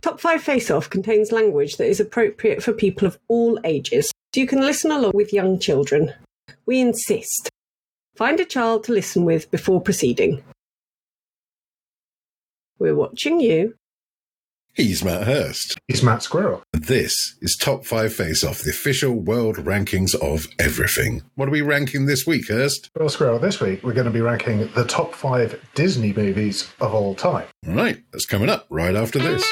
Top 5 Face Off contains language that is appropriate for people of all ages, so you can listen along with young children. We insist. Find a child to listen with before proceeding. We're watching you. He's Matt Hurst. He's Matt Squirrel. This is Top 5 Face Off, the official world rankings of everything. What are we ranking this week, Hurst? Well, Squirrel, this week we're going to be ranking the top 5 Disney movies of all time. All right, that's coming up right after this.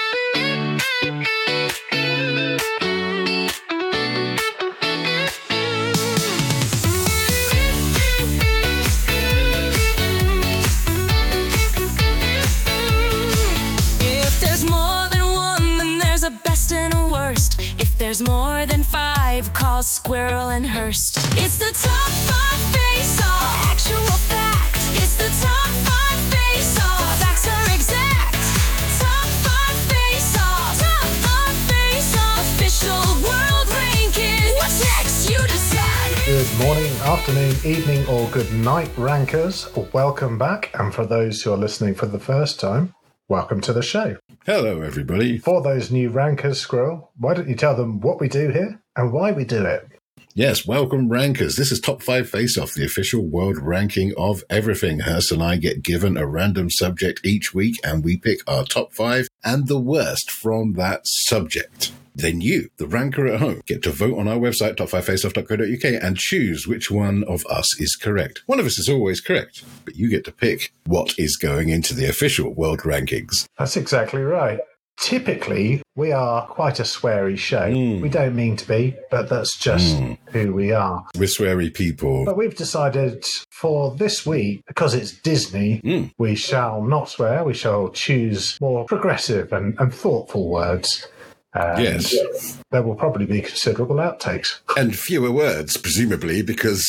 There's more than 5, call Squirrel and Hurst. It's the top 5 face-off, actual fact. It's the top 5 face-off, facts are exact. Top 5 face-off, top 5 face-off, official world ranking. What's next? You decide. Good morning, afternoon, evening, or good night, rankers. Welcome back, and for those who are listening for the first time, welcome to the show. Hello, everybody. For those new rankers, Squirrel, why don't you tell them what we do here and why we do it? Yes, welcome, rankers. This is Top 5 Face Off, the official world ranking of everything. Hurst and I get given a random subject each week, and we pick our top 5 and the worst from that subject. Then you, the ranker at home, get to vote on our website, top5faceoff.co.uk, and choose which one of us is correct. One of us is always correct, but you get to pick what is going into the official world rankings. That's exactly right. Typically, we are quite a sweary show. We don't mean to be, but that's just who we are. We're sweary people. But we've decided for this week, because it's Disney, we shall not swear. We shall choose more progressive and thoughtful words. Yes. There will probably be considerable outtakes. And fewer words, presumably, because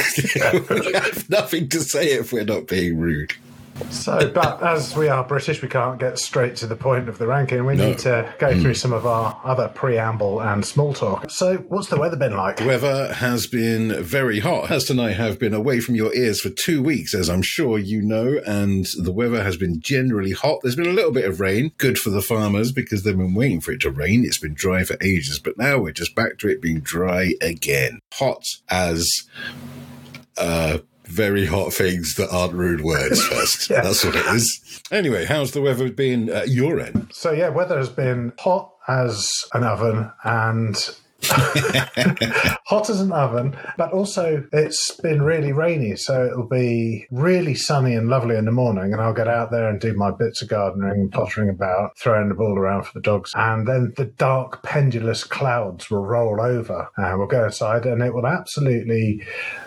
we have nothing to say if we're not being rude. So, but as we are British, we can't get straight to the point of the ranking. We need to go through some of our other preamble and small talk. So, what's the weather been like? The weather has been very hot. Hurst and I have been away from your ears for 2 weeks, as I'm sure you know, and the weather has been generally hot. There's been a little bit of rain, good for the farmers because they've been waiting for it to rain. It's been dry for ages, but now we're just back to it being dry again. Hot as very hot things that aren't rude words first. Yeah. That's what it is. Anyway, how's the weather been at your end? So, yeah, weather has been hot as an oven and hot as an oven, but also it's been really rainy. So it'll be really sunny and lovely in the morning, and I'll get out there and do my bits of gardening, pottering about, throwing the ball around for the dogs. And then the dark, pendulous clouds will roll over, and we'll go inside, and it will absolutely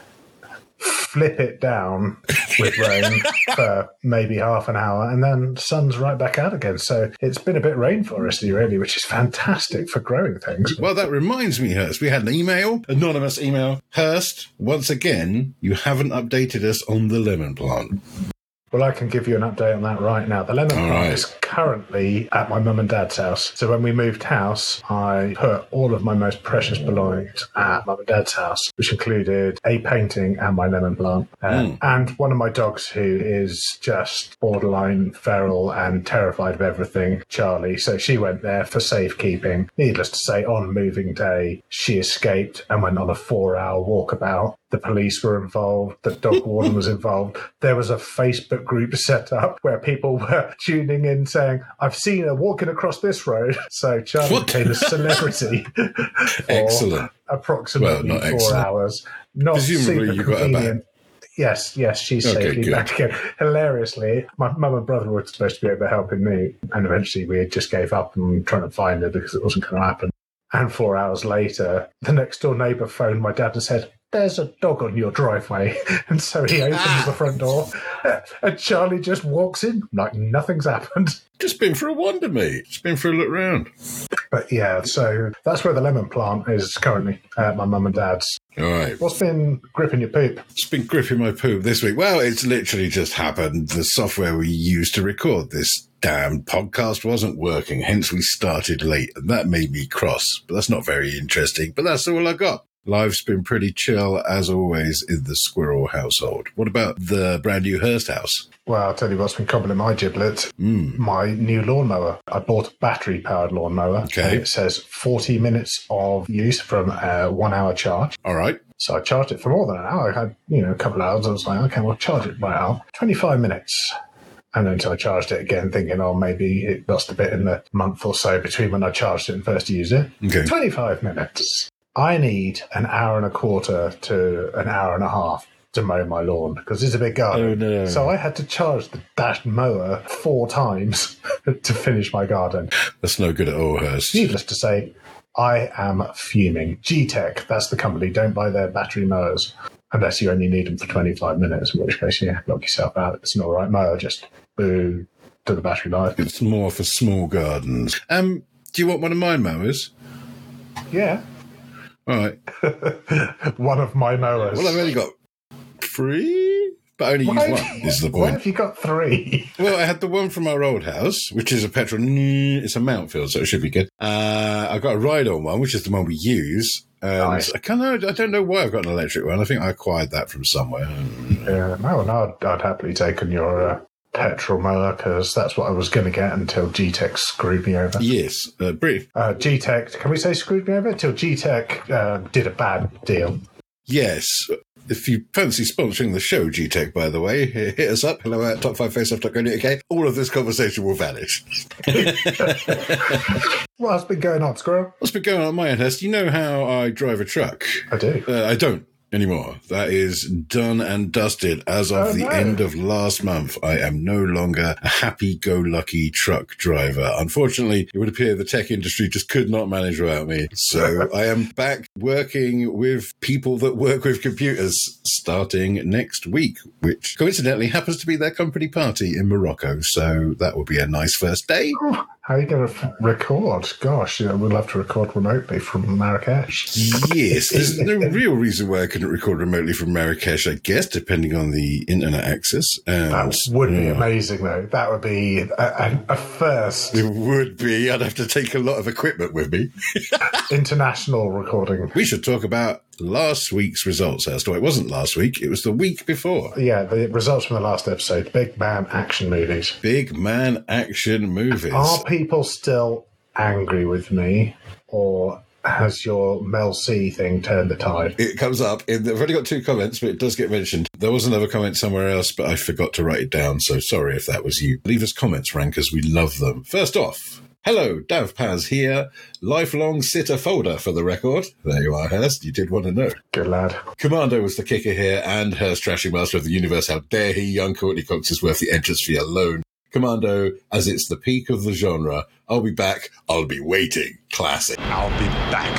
flip it down with rain for maybe half an hour, and then the sun's right back out again. So it's been a bit rainforesty, really, which is fantastic for growing things. Well, that reminds me, Hurst, we had an email, anonymous email. Hurst, once again, you haven't updated us on the lemon plant. Well, I can give you an update on that right now. The lemon plant is currently at my mum and dad's house. So when we moved house, I put all of my most precious belongings at mum and dad's house, which included a painting and my lemon plant. And one of my dogs, who is just borderline feral and terrified of everything, Charlie. So she went there for safekeeping. Needless to say, on moving day, she escaped and went on a 4-hour walkabout. The police were involved. The dog warden was involved. There was a Facebook group set up where people were tuning in saying, I've seen her walking across this road. So Charlie became a celebrity for approximately 4 hours. Not presumably you got her back. Yes, she's safely back again. Hilariously, my mum and brother were supposed to be over helping me, and eventually we just gave up and trying to find her because it wasn't going to happen. And 4 hours later, the next door neighbour phoned my dad and said, there's a dog on your driveway. And so he opens the front door and Charlie just walks in like nothing's happened. Just been for a wander, mate. Just been for a look round. But yeah, so that's where the lemon plant is currently at my mum and dad's. All right. What's been gripping your poop? It's been gripping my poop this week. Well, it's literally just happened. The software we used to record this damn podcast wasn't working, hence we started late, and that made me cross. But that's not very interesting. But that's all I got. Life's been pretty chill, as always, in the Squirrel household. What about the brand new Hearst house? Well, I'll tell you what's been cobbling my giblets. My new lawnmower. I bought a battery-powered lawnmower. Okay. And it says 40 minutes of use from a 1 hour charge. All right. So I charged it for more than an hour. I had, a couple of hours. I was like, okay, well, charge it right out. 25 minutes. And then so I charged it again, thinking, maybe it lost a bit in the month or so between when I charged it and first used it. Okay. 25 minutes. I need an hour and a quarter to an hour and a half to mow my lawn because it's a big garden. Oh, no. So I had to charge the dash mower 4 times to finish my garden. That's no good at all, Hearst. Needless to say, I am fuming. G-Tech, that's the company. Don't buy their battery mowers unless you only need them for 25 minutes, in which case, knock yourself out. It's an all right mower, just boo to the battery life. It's more for small gardens. Do you want one of my mowers? Yeah. All right. One of my mowers. Well, I've only got 3, but I only use one, is the Why point. have you got 3? Well, I had the one from our old house, which is a petrol. It's a Mountfield, so it should be good. I got a ride-on one, which is the one we use. Nice. I don't know why I've got an electric one. I think I acquired that from somewhere. Yeah, no, I'd happily taken your petrol mower because that's what I was going to get until G-Tech screwed me over. Yes, brief. G-Tech, can we say screwed me over? Until G-Tech did a bad deal. Yes. If you fancy sponsoring the show, G-Tech, by the way, hit us up. Hello at top5faceoff.co.uk. All of this conversation will vanish. What's been going on, Squirrel? What's been going on at my end, Hurst? You know how I drive a truck? I do. I don't anymore. That is done and dusted as of the end of last month. I am no longer a happy-go-lucky truck driver. Unfortunately, it would appear the tech industry just could not manage without me. So I am back working with people that work with computers starting next week, which coincidentally happens to be their company party in Morocco. So that will be a nice first day. How are you going to record? Gosh, we'll have to record remotely from Marrakesh. Yes, there's no real reason why I couldn't record remotely from Marrakesh, I guess, depending on the internet access. That would be amazing, though. That would be a first. It would be. I'd have to take a lot of equipment with me. International recording. We should talk about last week's results, Hurst. It wasn't last week. It was the week before. Yeah, the results from the last episode. Big man action movies. Big man action movies. Are people still angry with me, or has your Mel C thing turned the tide? It comes up. I've only got 2 comments, but it does get mentioned. There was another comment somewhere else, but I forgot to write it down, so sorry if that was you. Leave us comments, Rankers. We love them. First off, hello, Dav Paz here. Lifelong sitter folder for the record. There you are, Hurst. You did want to know. Good lad. Commando was the kicker here, and Hurst trashing master of the universe. How dare he? Young Courtney Cox is worth the entrance fee alone. Commando, as it's the peak of the genre. I'll be back. I'll be waiting. Classic. I'll be back,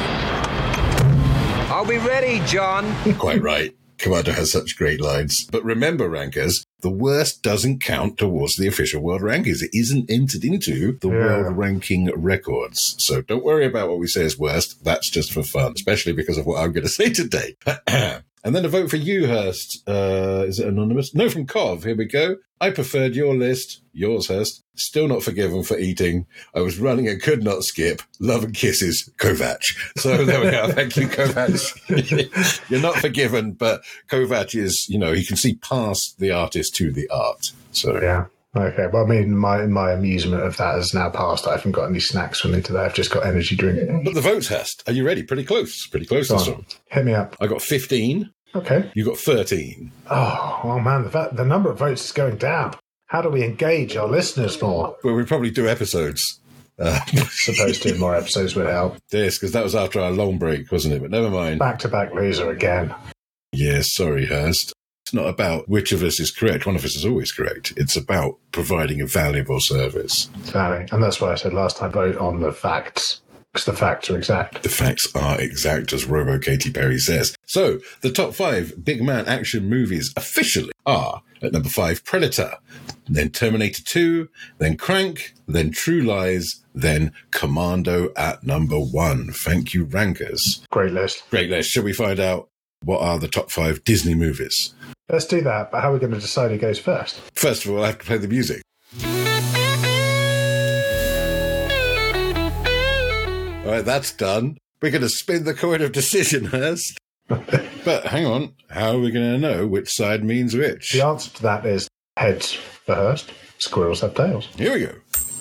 Benny. I'll be ready, John. Quite right. Commando has such great lines. But remember, Rankers, the worst doesn't count towards the official world rankings. It isn't entered into the world ranking records. So don't worry about what we say is worst. That's just for fun, especially because of what I'm going to say today. And then a vote for you, Hurst. Is it anonymous? No, from Cov. Here we go. I preferred your list. Yours, Hurst. Still not forgiven for eating. I was running and could not skip. Love and kisses, Kovac. So there we are. Thank you, Kovac. You're not forgiven, but Kovac is, he can see past the artist to the art. So yeah. Okay, well, I mean, my amusement of that has now passed. I haven't got any snacks for me today. I've just got energy drink. But the votes, Hurst, are you ready? Pretty close. Pretty close this one. Hit me up. I got 15. Okay. You got 13. Oh man, the number of votes is going down. How do we engage our listeners more? Well, we probably do episodes. Supposed to, more episodes would help. Yes, because that was after our long break, wasn't it? But never mind. Back-to-back loser again. Yes, sorry, Hurst. It's not about which of us is correct. One of us is always correct. It's about providing a valuable service. Exactly. And that's why I said last time, vote on the facts. Because the facts are exact. The facts are exact, as Robo Katy Perry says. So, the top 5 big man action movies officially are, at number 5, Predator, then Terminator 2, then Crank, then True Lies, then Commando at number 1. Thank you, Rankers. Great list. Great list. Shall we find out what are the top 5 Disney movies? Let's do that, but how are we going to decide who goes first? First of all, I have to play the music. All right, that's done. We're going to spin the coin of decision, Hurst. But hang on, how are we going to know which side means which? The answer to that is heads for Hurst, squirrels have tails. Here we go.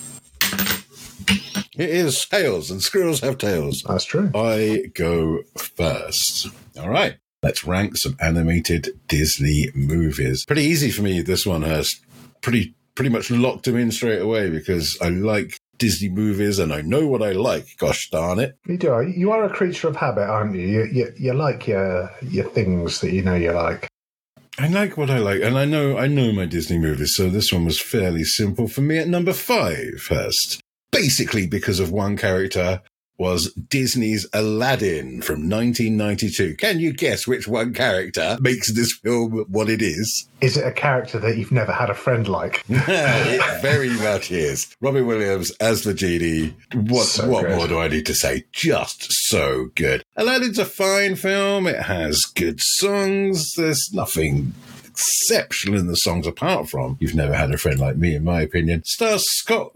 It is tails, and squirrels have tails. That's true. I go first. All right. Let's rank some animated Disney movies. Pretty easy for me, this one, Hurst. Pretty much locked them in straight away because I like Disney movies and I know what I like. Gosh darn it. You do. You are a creature of habit, aren't you? You like your things that you know you like. I like what I like, and I know my Disney movies, so this one was fairly simple for me at number 5, Hurst. Basically because of one character was Disney's Aladdin from 1992. Can you guess which one character makes this film what it is? Is it a character that you've never had a friend like? It very much is. Robin Williams as the genie. What more do I need to say? Just so good. Aladdin's a fine film. It has good songs. There's nothing exceptional in the songs apart from You've Never Had a Friend Like Me, in my opinion. Stars Scott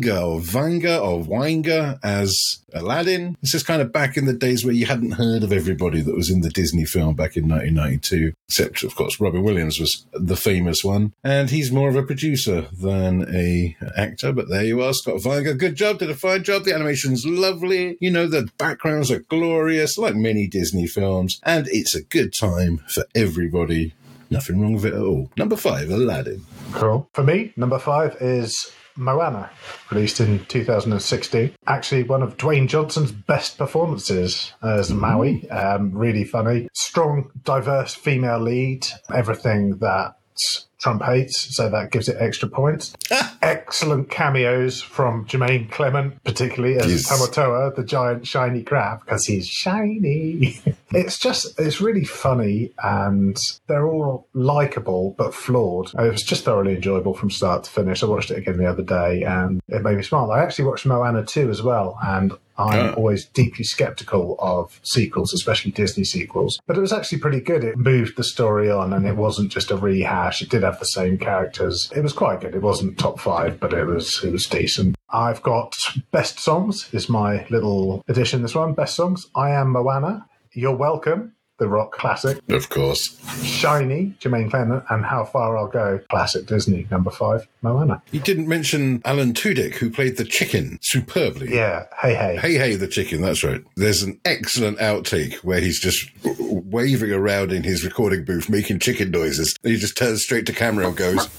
Weinger as Aladdin. This is kind of back in the days where you hadn't heard of everybody that was in the Disney film back in 1992, except, of course, Robin Williams was the famous one, and he's more of a producer than a actor, but there you are, Scott Weinger. Good job, did a fine job. The animation's lovely. You know, the backgrounds are glorious, like many Disney films, and it's a good time for everybody. Nothing wrong with it at all. Number 5, Aladdin. Cool. For me, number 5 is Moana, released in 2016. Actually, one of Dwayne Johnson's best performances as Maui. Really funny. Strong, diverse female lead. Everything that Trump hates, so that gives it extra points. Excellent cameos from Jermaine Clement, particularly as Tamatoa, the giant shiny crab, because he's shiny. It's really funny, and they're all likeable but flawed. It was just thoroughly enjoyable from start to finish. I watched it again the other day, and it made me smile. I actually watched Moana 2 as well, and I'm always deeply skeptical of sequels, especially Disney sequels. But it was actually pretty good. It moved the story on, and it wasn't just a rehash. It did have the same characters. It was quite good. It wasn't top 5, but it was decent. I've got Best Songs is my little addition, this one. Best Songs. I Am Moana. You're Welcome, the rock classic. Of course. Shiny, Jermaine Clement, and How Far I'll Go, classic Disney. Number 5, Moana. You didn't mention Alan Tudyk, who played the chicken superbly. Yeah, Hey Hey. Hey Hey the chicken, that's right. There's an excellent outtake where he's just waving around in his recording booth, making chicken noises. And he just turns straight to camera and goes...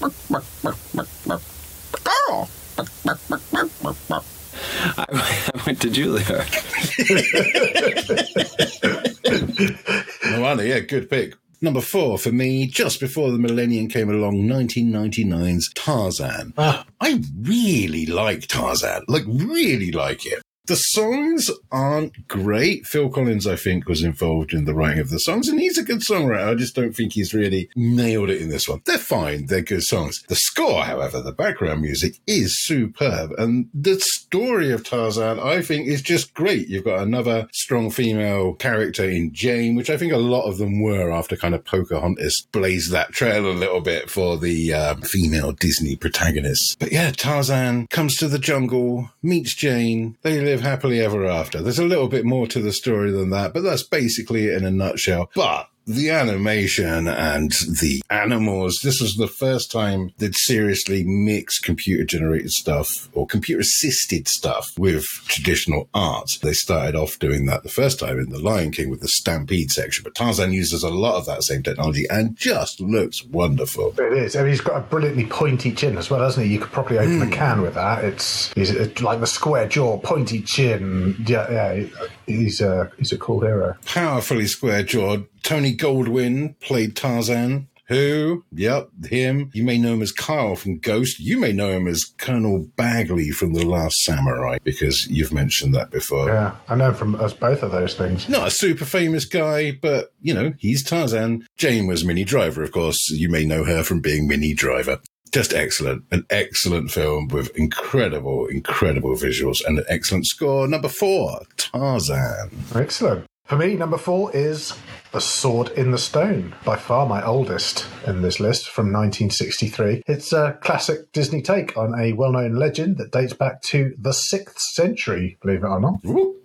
I went to Julia. Moana, yeah, good pick. Number 4 for me, just before the millennium came along, 1999's Tarzan. I really like Tarzan, really like it. The songs aren't great. Phil Collins, I think, was involved in the writing of the songs, and he's a good songwriter. I just don't think he's really nailed it in this one. They're fine. They're good songs. The score, however, the background music is superb, and the story of Tarzan, I think, is just great. You've got another strong female character in Jane, which I think a lot of them were after kind of Pocahontas blazed that trail a little bit for the female Disney protagonists. But yeah, Tarzan comes to the jungle, meets Jane, they live happily ever after. There's a little bit more to the story than that, but that's basically it in a nutshell. But the animation and the animals, this was the first time they'd seriously mixed computer-generated stuff or computer-assisted stuff with traditional art. They started off doing that the first time in The Lion King with the Stampede section, but Tarzan uses a lot of that same technology and just looks wonderful. It is. I mean, he's got a brilliantly pointy chin as well, hasn't he? You could probably open a can with that. It's like the square jaw, pointy chin. Yeah, he's a cool hero. Powerfully square-jawed. Tony Goldwyn played Tarzan. Who? Yep, him. You may know him as Kyle from Ghost. You may know him as Colonel Bagley from The Last Samurai, because you've mentioned that before. Yeah, I know him from us both of those things. Not a super famous guy, but, you know, he's Tarzan. Jane was Minnie Driver, of course. You may know her from being Minnie Driver. Just excellent. An excellent film with incredible, incredible visuals and an excellent score. Number 4, Tarzan. Excellent. For me, number 4 is The Sword in the Stone, by far my oldest in this list, from 1963. It's a classic Disney take on a well-known legend that dates back to the 6th century, believe it or not. Ooh.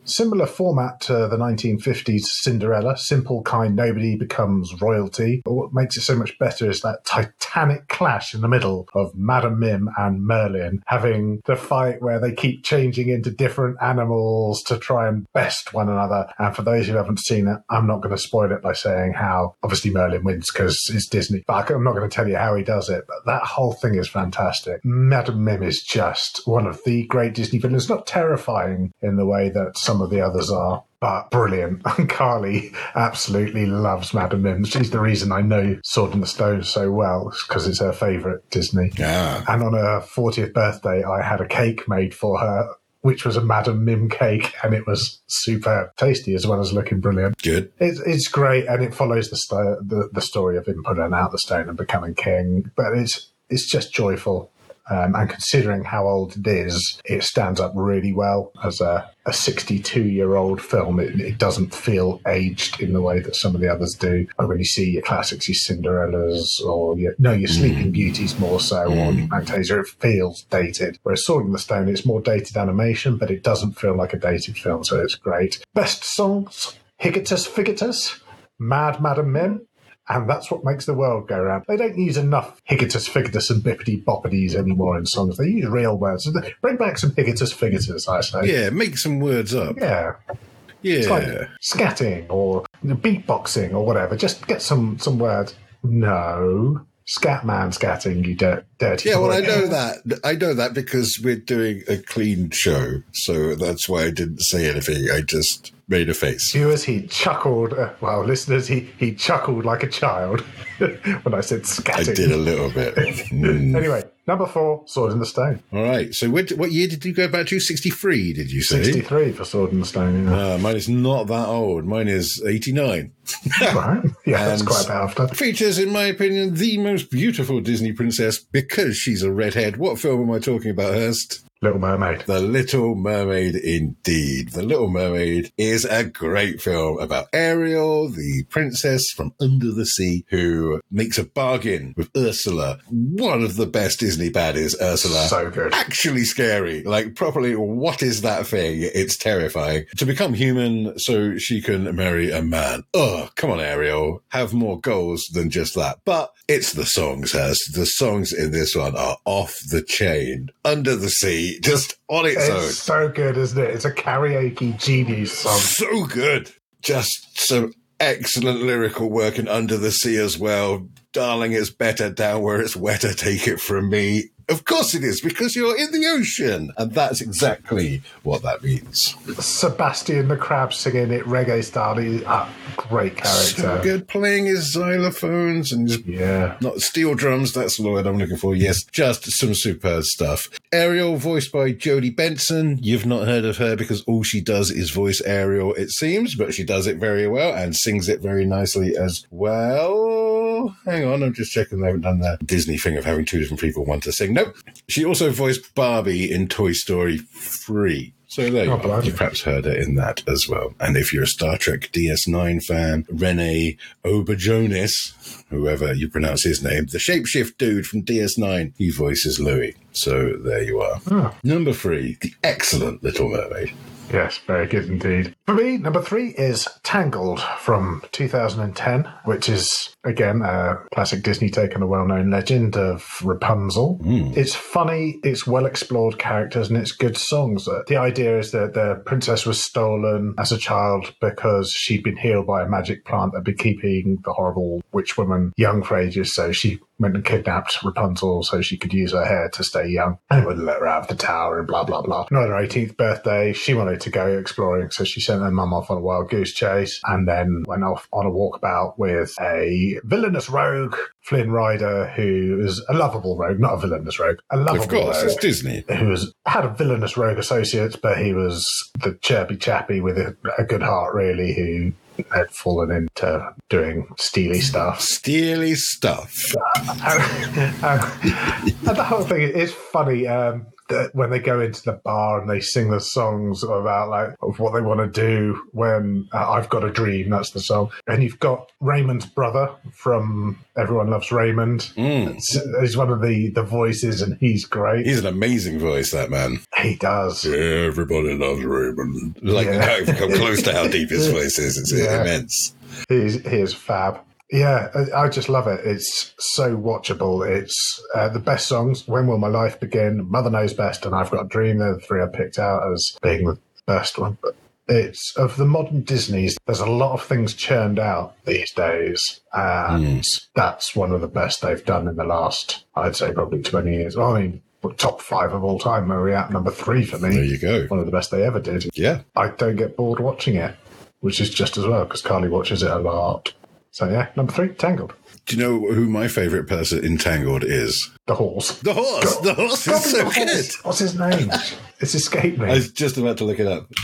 Similar format to the 1950s Cinderella. Simple, kind nobody becomes royalty. But what makes it so much better is that titanic clash in the middle of Madame Mim and Merlin having the fight where they keep changing into different animals to try and best one another. And for those who haven't seen it, I'm not going to spoil it by saying how obviously Merlin wins because it's Disney. But I'm not going to tell you how he does it. But that whole thing is fantastic. Madame Mim is just one of the great Disney villains. Not terrifying in the way that some of the others are, but brilliant. And Carly absolutely loves Madame Mim. She's the reason I know Sword in the Stone so well, because it's her favourite Disney. Yeah. And on her 40th birthday, I had a cake made for her, which was a Madame Mim cake, and it was super tasty as well as looking brilliant. Good. It's great, and it follows the story of him putting out the stone and becoming king, but it's just joyful. And considering how old it is, it stands up really well as a 62-year-old film. It doesn't feel aged in the way that some of the others do. Like when you see your classics, your Cinderellas, or your Sleeping Beauties more so, or your Fantasia, it feels dated. Whereas Sword in the Stone, it's more dated animation, but it doesn't feel like a dated film, so it's great. Best songs, Higitus Figitus, Mad Madame Mim. And that's what makes the world go round. They don't use enough higitus, figitus and bippity boppities anymore in songs. They use real words. Bring back some higitus, figitus, I say. Yeah, make some words up. Yeah. Yeah. It's like scatting or beatboxing or whatever. Just get some words. No. Scatman scatting, you dirty Yeah, boy. well, I know that because we're doing a clean show. So that's why I didn't say anything. I just made a face. Viewers, he chuckled. Listeners, he chuckled like a child when I said scatting. I did a little bit. Anyway, number 4, Sword in the Stone. All right. So what year did you go back to? 63, did you say? 63 for Sword in the Stone, yeah. Mine is not that old. Mine is 89. Right. Yeah, that's And quite after. Features, in my opinion, the most beautiful Disney princess because she's a redhead. What film am I talking about, Hurst? Little Mermaid. The Little Mermaid, indeed. The Little Mermaid is a great film about Ariel, the princess from under the sea, who makes a bargain with Ursula. One of the best Disney baddies, Ursula. So good. Actually scary. Like, properly, what is that thing? It's terrifying. To become human so she can marry a man. Oh, come on, Ariel. Have more goals than just that. But it's the songs, Hurst. The songs in this one are off the chain. Under the Sea. Just on its own. It's so good, isn't it? It's a karaoke genius song. So good. Just some excellent lyrical work in Under the Sea as well. Darling, it's better down where it's wetter. Take it from me. Of course it is, because you're in the ocean. And that's exactly what that means. Sebastian the Crab singing it reggae style. He's a great character. So good, playing his xylophones and his, not steel drums, that's the word I'm looking for. Yes, just some superb stuff. Ariel, voiced by Jodie Benson. You've not heard of her because all she does is voice Ariel, it seems, but she does it very well and sings it very nicely as well. Hang on, I'm just checking they haven't done that Disney thing of having two different people want to sing. Nope. She also voiced Barbie in Toy Story 3. So there you are. You've perhaps heard her in that as well. And if you're a Star Trek DS9 fan, Rene Auberjonis, whoever you pronounce his name, the shapeshift dude from DS9, he voices Louis. So there you are. Oh. Number 3, the excellent Little Mermaid. Yes, very good indeed. For me, number 3 is Tangled from 2010, which is, again, a classic Disney take on a well-known legend of Rapunzel. It's funny, it's well-explored characters, and it's good songs. The idea is that the princess was stolen as a child because she'd been healed by a magic plant that had been keeping the horrible witch woman young for ages, so she went and kidnapped Rapunzel so she could use her hair to stay young and wouldn't let her out of the tower and blah, blah, blah. And on her 18th birthday, she wanted to go exploring, so she sent her mum off on a wild goose chase and then went off on a walkabout with a villainous rogue, Flynn Rider, who is a lovable rogue, not a villainous rogue, a lovable Of course, rogue, it's Disney. who had a villainous rogue associate, but he was the chirpy chappy with a good heart, really, who had fallen into doing steely stuff. Steely stuff. And the whole thing is funny. when they go into the bar and they sing the songs about like of what they want to do when I've Got a Dream, that's the song. And you've got Raymond's brother from Everyone Loves Raymond. He's one of the voices, and he's great. He's an amazing voice, that man. He does. Everybody loves Raymond. Like, can't even come close to how deep his voice is. It's immense. He is fab. Yeah, I just love it. It's so watchable. It's the best songs. When Will My Life Begin? Mother Knows Best, and I've Got a Dream. They're the three I picked out as being the best one. But it's of the modern Disneys. There's a lot of things churned out these days, and that's one of the best they've done in the last, I'd say, probably 20 years. I mean, top 5 of all time. Where we at? Number 3 for me. There you go. One of the best they ever did. Yeah. I don't get bored watching it, which is just as well because Carly watches it a lot. So yeah, number 3, Tangled. Do you know who my favourite person in Tangled is? The horse. The horse! The horse is so good! What's his name? It's escaped me. I was just about to look it up.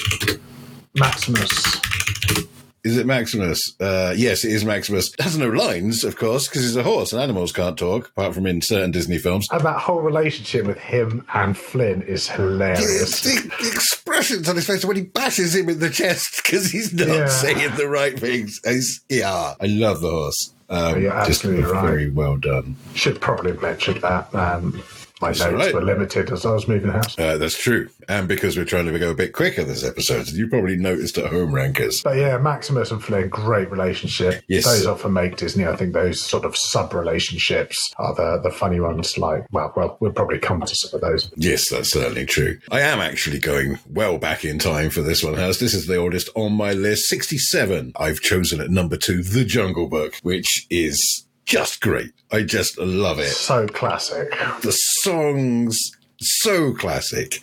Maximus. Is it Maximus? Yes, it is Maximus. It has no lines, of course, because he's a horse and animals can't talk, apart from in certain Disney films. And that whole relationship with him and Flynn is hilarious. The expressions on his face when he bashes him in the chest because he's not saying the right things. I love the horse. You're absolutely just right. Very well done. Should probably have mentioned that. My notes were limited as I was moving house. That's true. And because we're trying to go a bit quicker this episode, you probably noticed at home, Rankers. But yeah, Maximus and Flynn, great relationship. Yes. Those often make Disney. I think those sort of sub-relationships are the funny ones. Like, well, we'll probably come to some of those. Yes, that's certainly true. I am actually going well back in time for this one, House. This is the oldest on my list, 67. I've chosen at number 2, The Jungle Book, which is just great. I just love it. So classic. The songs, so classic.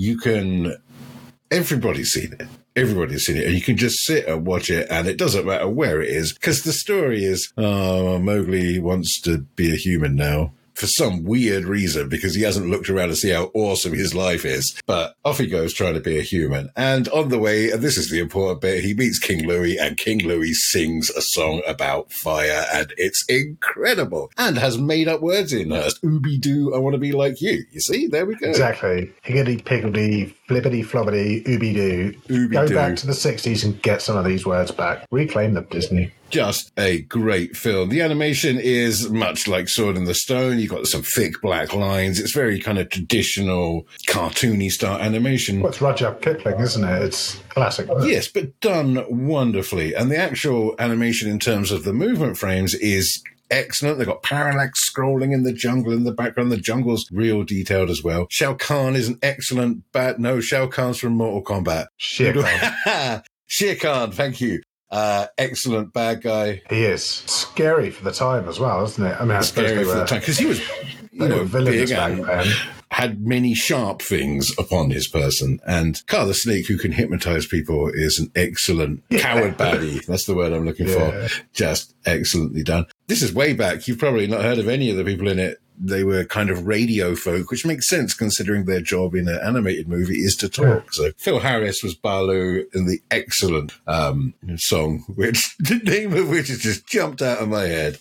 Everybody's seen it. Everybody's seen it. And you can just sit and watch it, and it doesn't matter where it is, because the story is, Mowgli wants to be a human now. For some weird reason, because he hasn't looked around to see how awesome his life is. But off he goes trying to be a human. And on the way, and this is the important bit, he meets King Louie, and King Louie sings a song about fire, and it's incredible. And has made up words in Hearst. Ooby-doo, I want to be like you. You see? There we go. Exactly. Higgity-piggledy, flippity-flobbity, ooby-doo. Go back to the 60s and get some of these words back. Reclaim them, Disney. Just a great film. The animation is much like Sword in the Stone. You've got some thick black lines. It's very kind of traditional, cartoony style animation. Well, it's Rudyard Kipling, isn't it? It's classic. Yes, but done wonderfully. And the actual animation in terms of the movement frames is excellent. They've got parallax scrolling in the jungle in the background. The jungle's real detailed as well. Shao Kahn is an excellent Shao Kahn's from Mortal Kombat. Shere Khan. Shere Khan, thank you. Excellent bad guy. He is scary for the time as well, isn't it? I mean, I suppose Scary for the time because he was, villainous big back then. Had many sharp things upon his person. And Car the Snake, who can hypnotize people, is an excellent coward baddie. That's the word I'm looking for. Just excellently done. This is way back. You've probably not heard of any of the people in it. They were kind of radio folk, which makes sense considering their job in an animated movie is to talk. Yeah. So Phil Harris was Baloo in the excellent song, which the name of which has just jumped out of my head.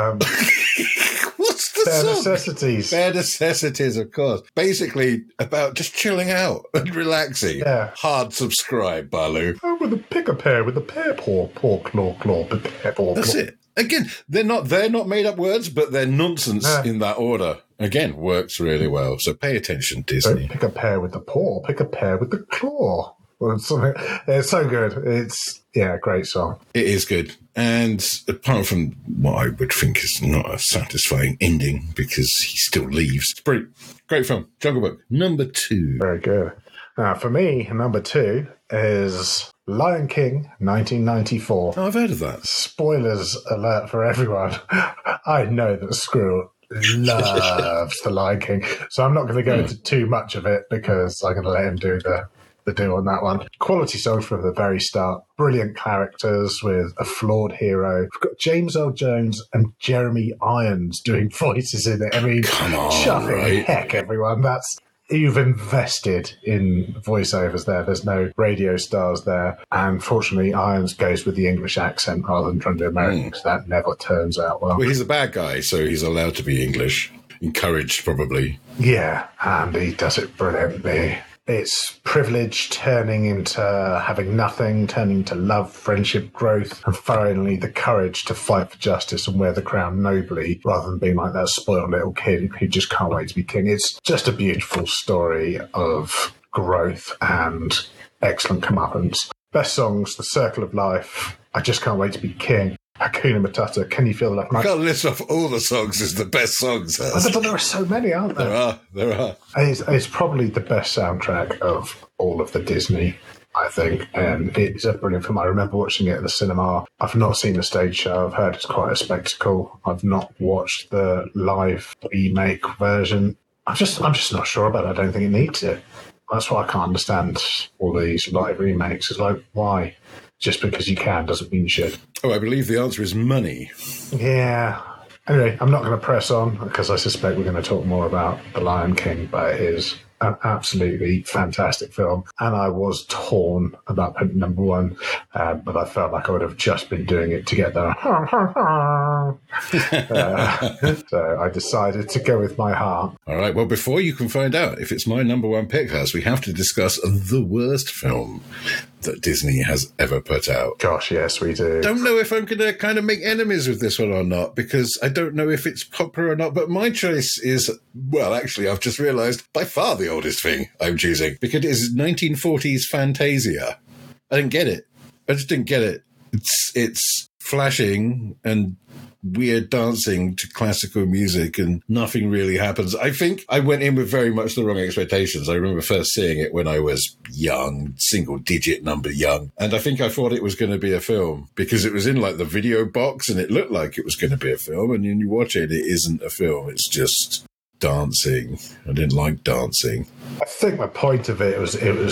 What's the Bare song? Necessities. Bare Necessities, of course. Basically about just chilling out and relaxing. Yeah. Hard subscribe, Baloo. Oh, with a pick a pear, with a pear paw, claw, pear paw. That's it. Again, they're not made up words, but they're nonsense in that order. Again, works really well. So pay attention, Disney. Don't pick a pear with the paw, pick a pear with the claw. Or something. It's so good. It's, a great song. It is good. And apart from what I would think is not a satisfying ending, because he still leaves. It's pretty great film. Jungle Book, number 2. Very good. For me, number 2 is Lion King, 1994. Oh, I've heard of that. Spoilers alert for everyone. I know that Squirrel loves The Lion King, so I'm not going to go into too much of it because I'm going to let him do the do on that one. Quality songs from the very start. Brilliant characters with a flawed hero. We've got James Earl Jones and Jeremy Irons doing voices in it. I mean, heck, everyone. You've invested in voiceovers there. There's no radio stars there. And fortunately, Irons goes with the English accent rather than trying to do American, because that never turns out well. Well, he's a bad guy, so he's allowed to be English. encouraged, probably. Yeah, and he does it brilliantly. It's privilege turning into having nothing, turning to love, friendship, growth, and finally the courage to fight for justice and wear the crown nobly, rather than being like that spoiled little kid who just can't wait to be king. It's just a beautiful story of growth and excellent comeuppance. Best songs, The Circle of Life, I Just Can't Wait to Be King, Hakuna Matata, Can You Feel the Love? I can't list off all the songs as the best songs. But there are so many, aren't there? There are. It's probably the best soundtrack of all of the Disney, I think, and it's a brilliant film. I remember watching it at the cinema. I've not seen the stage show. I've heard it's quite a spectacle. I've not watched the live remake version. I'm just not sure about it. I don't think it needs it. That's why I can't understand all these live remakes. It's like, why? Just because you can doesn't mean you should. Oh, I believe the answer is money. Yeah. Anyway, I'm not going to press on because I suspect we're going to talk more about The Lion King, but it is an absolutely fantastic film. And I was torn about putting number one, but I felt like I would have just been doing it to get there. So I decided to go with my heart. All right. Well, before you can find out if it's my number one pick, Hurst, we have to discuss the worst film that Disney has ever put out. Gosh, yes, we do. Don't know if I'm going to kind of make enemies with this one or not, because I don't know if it's popular or not, but my choice is, well, actually, I've just realised, by far the oldest thing I'm choosing, because it is 1940s Fantasia. I didn't get it. I just didn't get it. It's flashing and weird dancing to classical music and nothing really happens. I think I went in with very much the wrong expectations. I remember first seeing it when I was young, single digit number young. And I think I thought it was going to be a film because it was in like the video box and it looked like it was going to be a film. And then you watch it, it isn't a film. It's just dancing. I didn't like dancing. I think the point of it was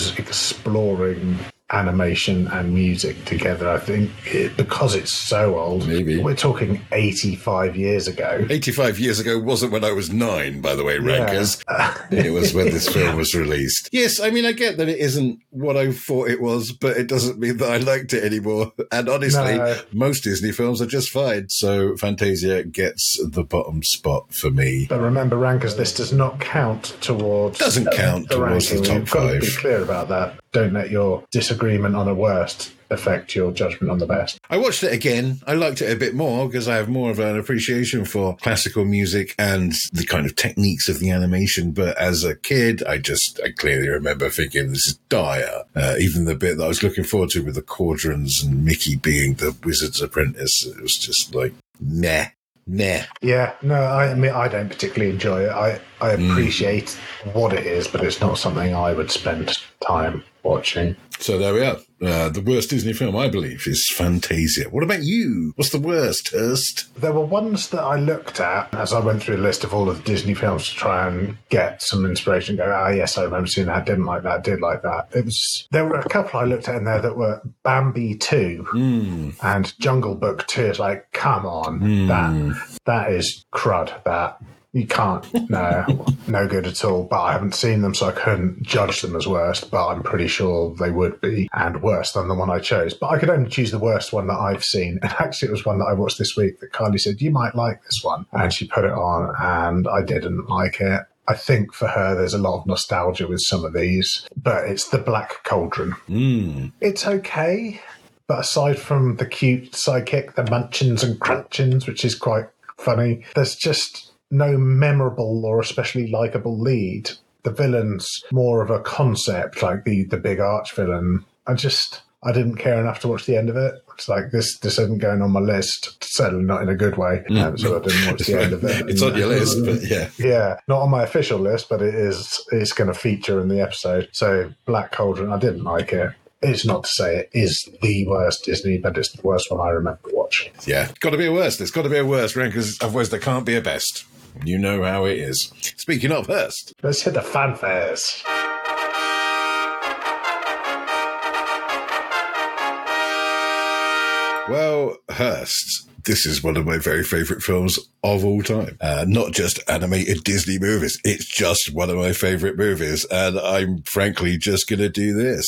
exploring animation and music together. I think because it's so old, maybe we're talking 85 years ago. 85 years ago wasn't when I was 9, by the way, Rankers. Yeah. It was when this film was released. Yes, I mean, I get that it isn't what I thought it was, but it doesn't mean that I liked it anymore. And honestly, most Disney films are just fine. So Fantasia gets the bottom spot for me. But remember, Rankers, this does not count towards... Doesn't count towards the top 5. You've got to be clear about that. Don't let your disagreement on the worst affect your judgment on the best. I watched it again. I liked it a bit more because I have more of an appreciation for classical music and the kind of techniques of the animation. But as a kid, I clearly remember thinking this is dire. Even the bit that I was looking forward to with the Quadrants and Mickey being the wizard's apprentice, it was just like, meh. Yeah, no, I mean, I don't particularly enjoy it. I appreciate what it is, but it's not something I would spend time watching. So there we are. The worst Disney film, I believe, is Fantasia. What about you? What's the worst, Hurst? There were ones that I looked at as I went through a list of all of the Disney films to try and get some inspiration. Go, yes, I remember seeing that, didn't like that, did like that. There were a couple I looked at in there that were Bambi 2 and Jungle Book 2. It's like, come on, that is crud, that. You can't, no good at all. But I haven't seen them, so I couldn't judge them as worst, but I'm pretty sure they would be, and worse than the one I chose. But I could only choose the worst one that I've seen. And actually, it was one that I watched this week that Kylie said, you might like this one. And she put it on, and I didn't like it. I think for her, there's a lot of nostalgia with some of these, but it's The Black Cauldron. It's okay, but aside from the cute sidekick, the Munchins and Crunchins, which is quite funny, there's just no memorable or especially likable lead. The villain's more of a concept, like the big arch villain. I didn't care enough to watch the end of it. It's like, this isn't going on my list, certainly not in a good way. So I didn't watch the end of it. It's on your list, but yeah. Yeah, not on my official list, but it's going to feature in the episode. So Black Cauldron, I didn't like it. It's not to say it is the worst Disney, but it's the worst one I remember watching. Yeah, got to be a worst. There's got to be a worst, Rankers. Otherwise, there can't be a best. You know how it is. Speaking of Hurst, let's hit the fanfares. Well, Hurst, this is one of my very favourite films of all time. Not just animated Disney movies. It's just one of my favourite movies. And I'm frankly just going to do this.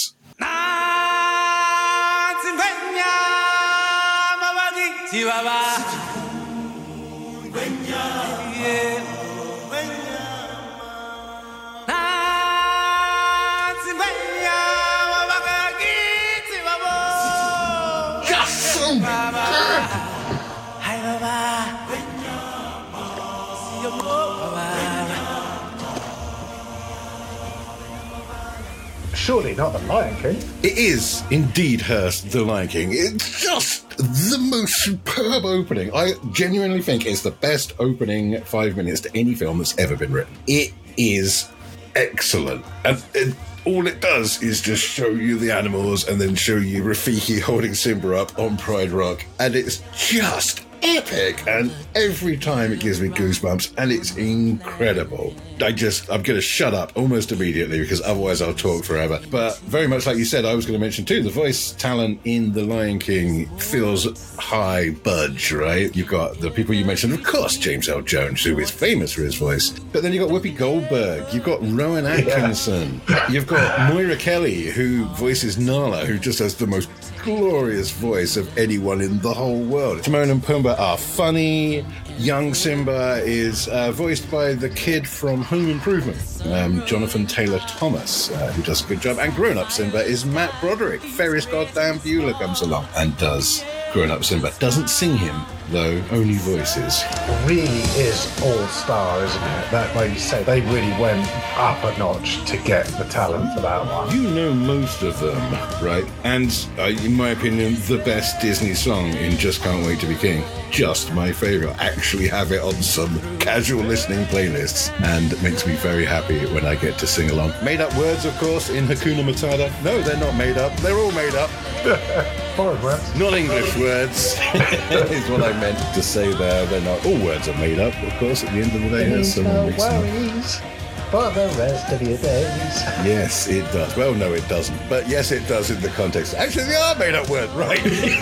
surely not The Lion King. It is indeed Hearst, The Lion King. It's just the most superb opening. I genuinely think it's the best opening 5 minutes to any film that's ever been written. It is excellent. And all it does is just show you the animals and then show you Rafiki holding Simba up on Pride Rock. And it's just epic, and every time it gives me goosebumps, and it's incredible. I'm going to shut up almost immediately because otherwise I'll talk forever. But very much like you said, I was going to mention too, the voice talent in The Lion King feels high budge, right? You've got the people you mentioned, of course, James L. Jones, who is famous for his voice. But then you've got Whoopi Goldberg, you've got Rowan Atkinson, you've got Moira Kelly, who voices Nala, who just has the most glorious voice of anyone in the whole world. Timon and Pumbaa are funny. Young Simba is voiced by the kid from Home Improvement, Jonathan Taylor Thomas, who does a good job. And grown-up Simba is Matt Broderick. Ferris goddamn Bueller comes along and does grown-up Simba. Doesn't sing him, though, only voices. Really is all-star, isn't it? That, like you say, they really went up a notch to get the talent for that one. You know most of them, right? And, in my opinion, the best Disney song in Just Can't Wait to Be King. Just my favourite. I actually have it on some casual listening playlists, and it makes me very happy when I get to sing along. Made up words, of course, in Hakuna Matata. No, they're not made up. They're all made up. Foreign words. Not English words, is what I meant to say there. They're not. All words are made up, of course, at the end of the day. There's no worries for the rest of your days. Yes, it does. Well, no, it doesn't. But yes, it does in the context. Actually, they are made up words, right?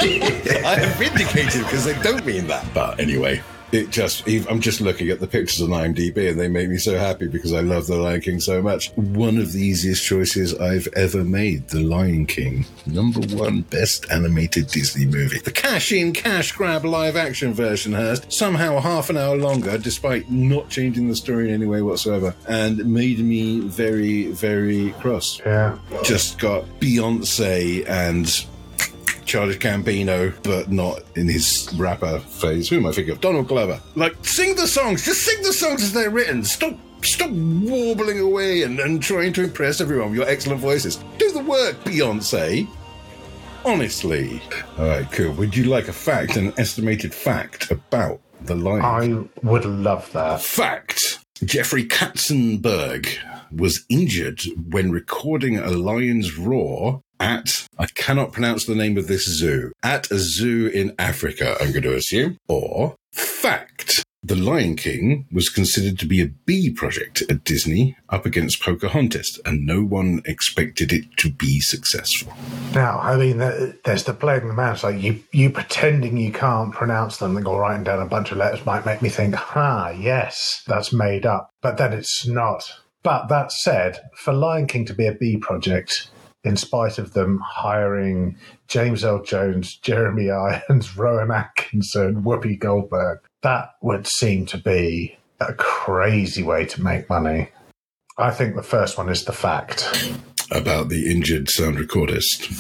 I am vindicated because they don't mean that. But anyway, I'm just looking at the pictures on IMDb and they make me so happy because I love The Lion King so much. One of the easiest choices I've ever made, The Lion King. #1 best animated Disney movie. The cash-in, cash-grab live-action version has somehow half an hour longer despite not changing the story in any way whatsoever and made me very, very cross. Yeah. Just got Beyonce and Childish Gambino, but not in his rapper phase. Who am I thinking of? Donald Glover. Like, sing the songs. Just sing the songs as they're written. Stop warbling away and trying to impress everyone with your excellent voices. Do the work, Beyonce. Honestly. All right, cool. Would you like a fact, an estimated fact about The Lion? I would love that. Fact. Jeffrey Katzenberg was injured when recording a lion's roar at, I cannot pronounce the name of this zoo, at a zoo in Africa, I'm going to assume. Or, fact, The Lion King was considered to be a B project at Disney up against Pocahontas, and no one expected it to be successful. Now, I mean, there's the playing the mouse. Like, you pretending you can't pronounce them and go writing down a bunch of letters might make me think, yes, that's made up. But then it's not. But that said, for Lion King to be a B project, in spite of them hiring James L. Jones, Jeremy Irons, Rowan Atkinson, Whoopi Goldberg, that would seem to be a crazy way to make money. I think the first one is the fact. About the injured sound recordist.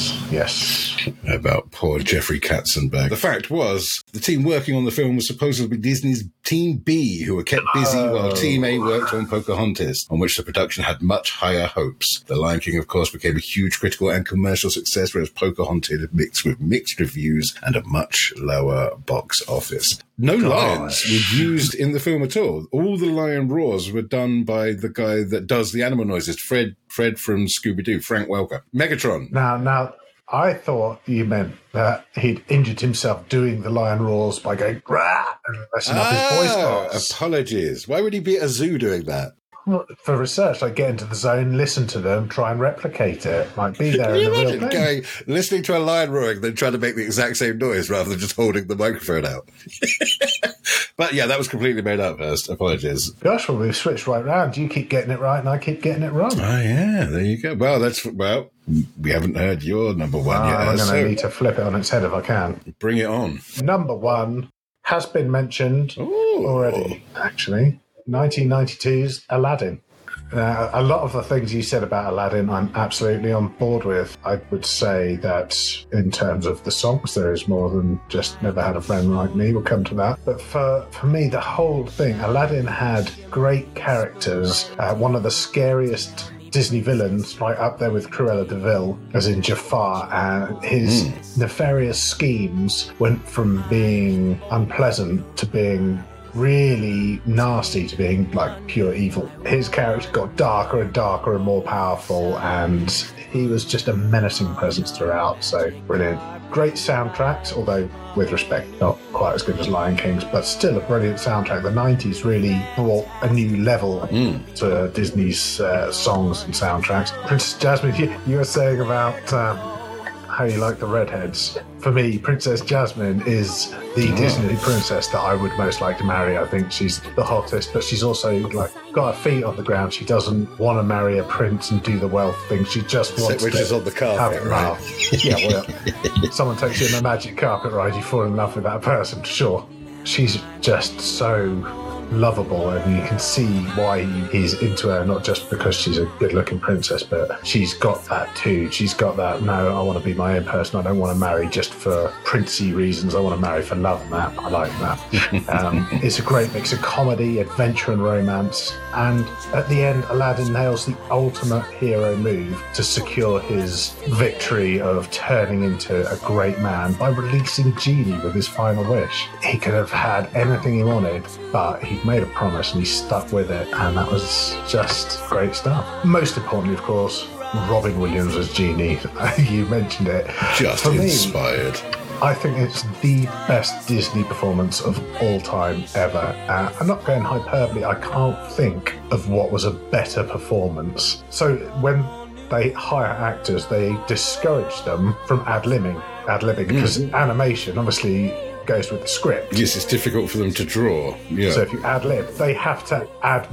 Yes. About poor Jeffrey Katzenberg. The fact was, the team working on the film was supposedly Disney's Team B, who were kept busy while Team A worked on Pocahontas, on which the production had much higher hopes. The Lion King, of course, became a huge critical and commercial success, whereas Pocahontas mixed with mixed reviews and a much lower box office. No lions were used in the film at all. All the lion roars were done by the guy that does the animal noises, Fred from Scooby-Doo, Frank Welker. Megatron. Now, I thought you meant that he'd injured himself doing the lion roars by going, rah, and messing up his voice box. Apologies. Why would he be at a zoo doing that? Well, for research, like get into the zone, listen to them, try and replicate it. Like be there in the real thing. Going, listening to a lion roaring, then trying to make the exact same noise rather than just holding the microphone out. But yeah, that was completely made up first. Apologies. Gosh, well, we've switched right round. You keep getting it right and I keep getting it wrong. Oh yeah, there you go. Well, we haven't heard your number one yet. I'm going to need to flip it on its head if I can. Bring it on. Number one has been mentioned already, actually. 1992's Aladdin. A lot of the things you said about Aladdin, I'm absolutely on board with. I would say that in terms of the songs, there is more than just Never Had a Friend Like Me. We'll come to that. But for me, the whole thing, Aladdin had great characters. One of the scariest Disney villains, right up there with Cruella de Vil, as in Jafar, and his nefarious schemes went from being unpleasant to being really nasty to being like pure evil. His character got darker and darker and more powerful, and he was just a menacing presence throughout. So brilliant. Great soundtracks, although with respect, not quite as good as Lion King's, but still a brilliant soundtrack. The 90s really brought a new level to Disney's songs and soundtracks. Princess Jasmine, you were saying about how you like the redheads. For me, Princess Jasmine is the Disney princess that I would most like to marry. I think she's the hottest, but she's also like got her feet on the ground. She doesn't want to marry a prince and do the wealth thing. She just wants which is on the carpet, right? Yeah, well, someone takes you on a magic carpet ride, you fall in love with that person, sure. She's just so lovable, and you can see why he's into her, not just because she's a good-looking princess, but she's got that too. She's got that, no, I want to be my own person. I don't want to marry just for princey reasons. I want to marry for love, and that I like that. It's a great mix of comedy, adventure, and romance. And at the end, Aladdin nails the ultimate hero move to secure his victory of turning into a great man by releasing Genie with his final wish. He could have had anything he wanted, but he made a promise and he stuck with it, and that was just great stuff. Most importantly, of course, Robin Williams as Genie. You mentioned it. Just inspired. I think it's the best Disney performance of all time ever. I'm not going hyperbole. I can't think of what was a better performance. So when they hire actors, they discourage them from ad-libbing because animation obviously goes with the script. Yes, it's difficult for them to draw. Yeah. So if you ad-lib, they have to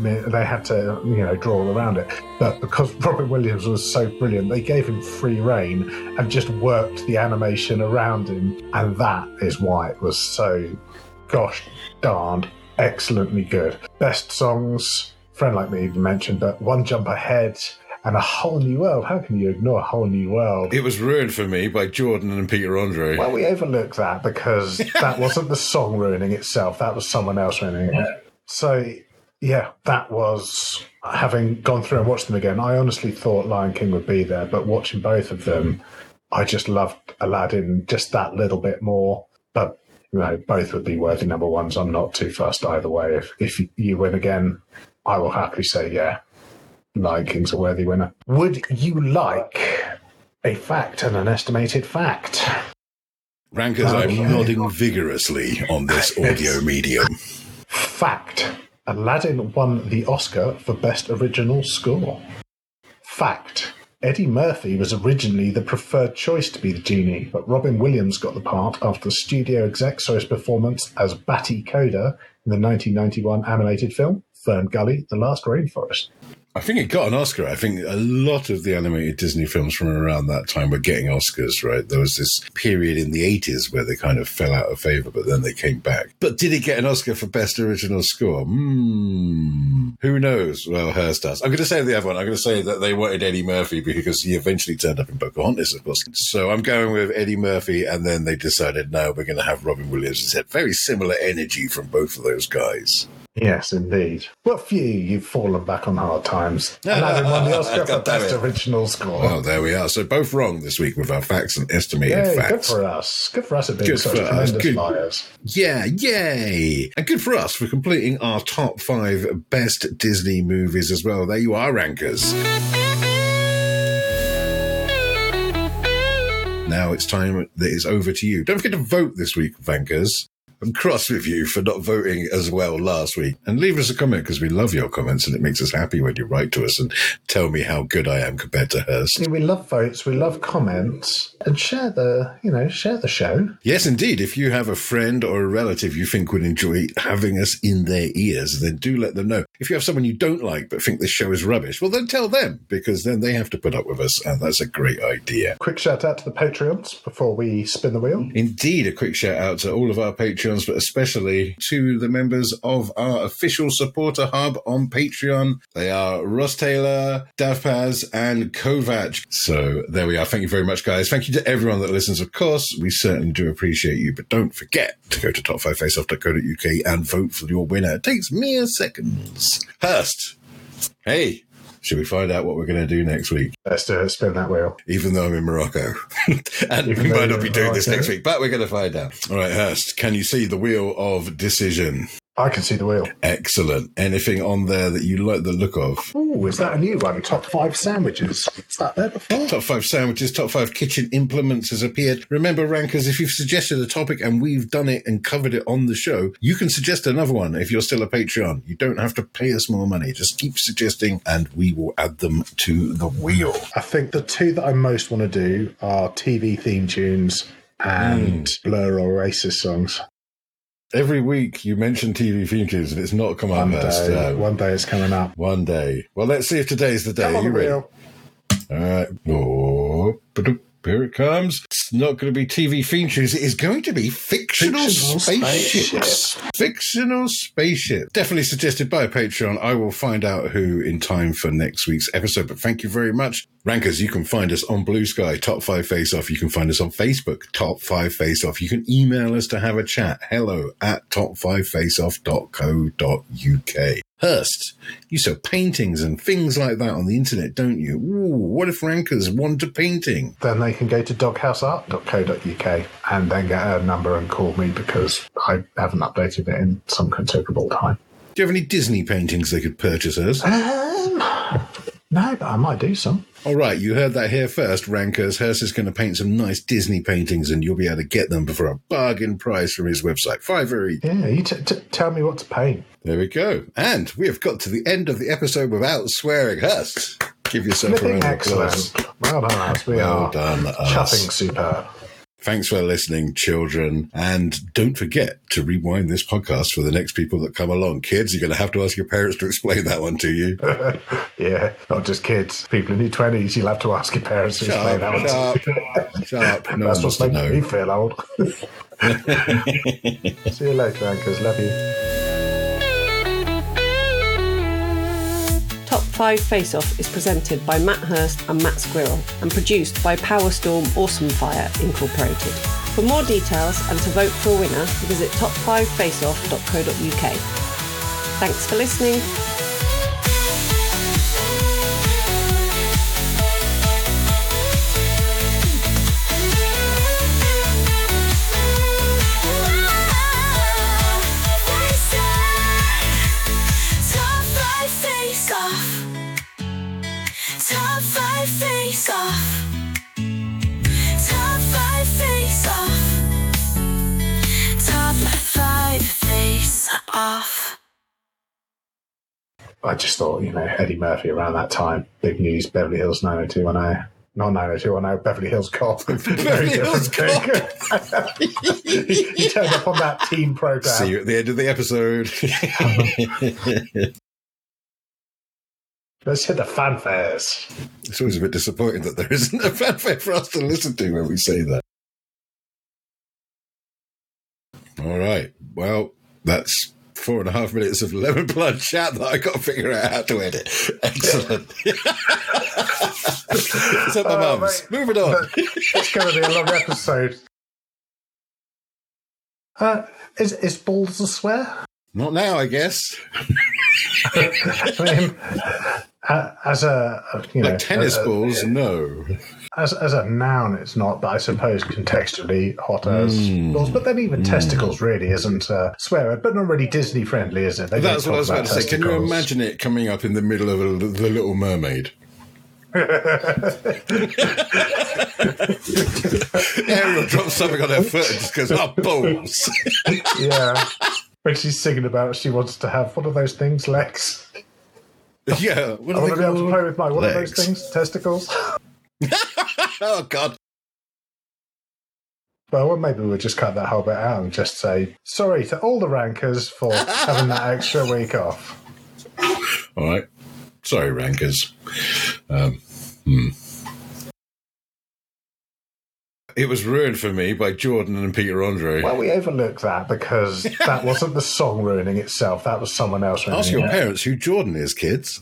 draw around it. But because Robin Williams was so brilliant, they gave him free rein and just worked the animation around him. And that is why it was so, gosh darned, excellently good. Best songs, Friend Like Me even mentioned, but One Jump Ahead and A Whole New World. How can you ignore A Whole New World? It was ruined for me by Jordan and Peter Andre. Well, we overlooked that because that wasn't the song ruining itself. That was someone else ruining it. So, yeah, that was, having gone through and watched them again, I honestly thought Lion King would be there, but watching both of them, I just loved Aladdin just that little bit more. But, both would be worthy number ones. I'm not too fussed either way. If you win again, I will happily say, yeah, Lion King's a worthy winner. Would you like a fact and an estimated fact? Rankers, I'm nodding vigorously on this audio medium. Fact. Aladdin won the Oscar for Best Original Score. Fact. Eddie Murphy was originally the preferred choice to be the Genie, but Robin Williams got the part after the studio exec saw his performance as Batty Coda in the 1991 animated film Fern Gully, The Last Rainforest. I think it got an Oscar. I think a lot of the animated Disney films from around that time were getting Oscars, right? There was this period in the 80s where they kind of fell out of favour, but then they came back. But did it get an Oscar for Best Original Score? Who knows? Well, Hearst does. I'm going to say the other one. I'm going to say that they wanted Eddie Murphy because he eventually turned up in Pocahontas, of course. So I'm going with Eddie Murphy, and then they decided, no, we're going to have Robin Williams. It's had very similar energy from both of those guys. Yes, indeed. What few you've fallen back on hard times. Aladdin won the Oscar for Best Original Score. Oh, there we are. So both wrong this week with our facts and estimated facts. Good for us. Good for us at being such tremendous liars. Yeah, yay. And good for us for completing our top 5 best Disney movies as well. There you are, Rankers. Now it's time that it's over to you. Don't forget to vote this week, Vankers. I'm cross with you for not voting as well last week. And leave us a comment because we love your comments and it makes us happy when you write to us and tell me how good I am compared to hers. We love votes, we love comments, and share the show. Yes, indeed. If you have a friend or a relative you think would enjoy having us in their ears, then do let them know. If you have someone you don't like but think this show is rubbish, well, then tell them because then they have to put up with us and that's a great idea. Quick shout out to the Patreons before we spin the wheel. Indeed, a quick shout out to all of our Patreons, but especially to the members of our official supporter hub on Patreon. They are Ross Taylor, Davpaz, and Kovac. So there we are. Thank you very much, guys. Thank you to everyone that listens, of course. We certainly do appreciate you, but don't forget to go to top5faceoff.co.uk and vote for your winner. It takes mere seconds. Hurst, hey. Should we find out what we're going to do next week? Let's do it. Spin that wheel. Even though I'm in Morocco. And we might not be doing this next week, but we're going to find out. All right, Hurst, can you see the wheel of decision? I can see the wheel. Excellent. Anything on there that you like the look of? Oh, is that a new one? Top 5 sandwiches. Is that there before? Top 5 sandwiches, top 5 kitchen implements has appeared. Remember, Rankers, if you've suggested a topic and we've done it and covered it on the show, you can suggest another one if you're still a Patreon. You don't have to pay us more money. Just keep suggesting and we will add them to the wheel. I think the 2 that I most want to do are TV theme tunes and Blur or Oasis songs. Every week you mention TV features and it's not come on there. One day it's coming up. One day. Well, let's see if today's the day. Are you ready? All right. Oh, here it comes. It's not going to be TV features. It is going to be fictional spaceships. Fictional spaceship. Definitely suggested by a Patreon. I will find out who in time for next week's episode. But thank you very much. Rankers, you can find us on Blue Sky, Top 5 Face Off. You can find us on Facebook, Top 5 Face Off. You can email us to have a chat. hello@top5faceoff.co.uk. Hurst, you sell paintings and things like that on the internet, don't you? Ooh, what if Rankers want a painting? Then they can go to doghouseart.co.uk and then get a number and call me because I haven't updated it in some considerable time. Do you have any Disney paintings they could purchase us? No, but I might do some. All right, you heard that here first, Rankers. Hurst is going to paint some nice Disney paintings and you'll be able to get them for a bargain price from his website. $5 each. Yeah, you tell me what to paint. There we go. And we have got to the end of the episode without swearing. Hurst, give yourself a round of applause. Well done, us. Well done, chuffing superb. Thanks for listening, children. And don't forget to rewind this podcast for the next people that come along. Kids, you're going to have to ask your parents to explain that one to you. Yeah, not just kids. People in your 20s, you'll have to ask your parents to explain that one to you. Shut up. No That's one wants what's to making know. me feel old. See you later, Anchors. Love you. Top 5 Face Off is presented by Matt Hurst and Matt Squirrel and produced by Powerstorm Awesome Fire Incorporated. For more details and to vote for a winner, visit top5faceoff.co.uk. Thanks for listening. Top 5 Face Off. Top 5 Face Off. Top 5 Face Off. I just thought, Eddie Murphy around that time, big news, Beverly Hills 90210. Not 90210, Beverly Hills Cop. Beverly Hills Cop. He turned up on that teen program. See you at the end of the episode. Let's hit the fanfares. It's always a bit disappointing that there isn't a fanfare for us to listen to when we say that. All right. Well, that's 4.5 minutes of lemon blood chat that I got to figure out how to edit. Excellent. It's at my mum's. Moving on. It's going to be a long episode. Is balls a swear? Not now, I guess. I mean, as a like tennis balls, no. As a noun, it's not, but I suppose contextually hot as balls. But then even testicles really isn't a swear word, but not really Disney friendly, is it? That's what I was about to say. Can you imagine it coming up in the middle of The Little Mermaid? Ariel drops something on her foot and just goes, balls. Yeah. When she's singing about she wants to have one of those things, legs. Yeah. I want to be able to play with my one of those things, testicles. Oh, God. Well, maybe we'll just cut that whole bit out and just say sorry to all the rankers for having that extra week off. All right. Sorry, rankers. It was ruined for me by Jordan and Peter Andre. Well, we overlooked that because that wasn't the song ruining itself. That was someone else ruining it. Ask your parents who Jordan is, kids.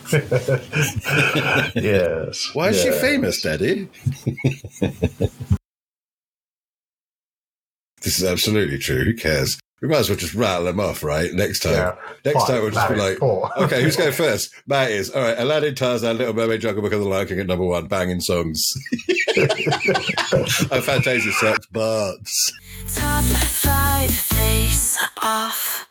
Yes. Why is she famous, Daddy? This is absolutely true. Who cares? We might as well just rattle them off, right? Next time. Yeah. Next Five, time we'll just be like, four. okay, who's going first? Matt is. All right, Aladdin, Tarzan, Little Mermaid, Jungle Book, and The Lion King at number 1. Banging songs. Fantasia sucks, but... Top 5 face off.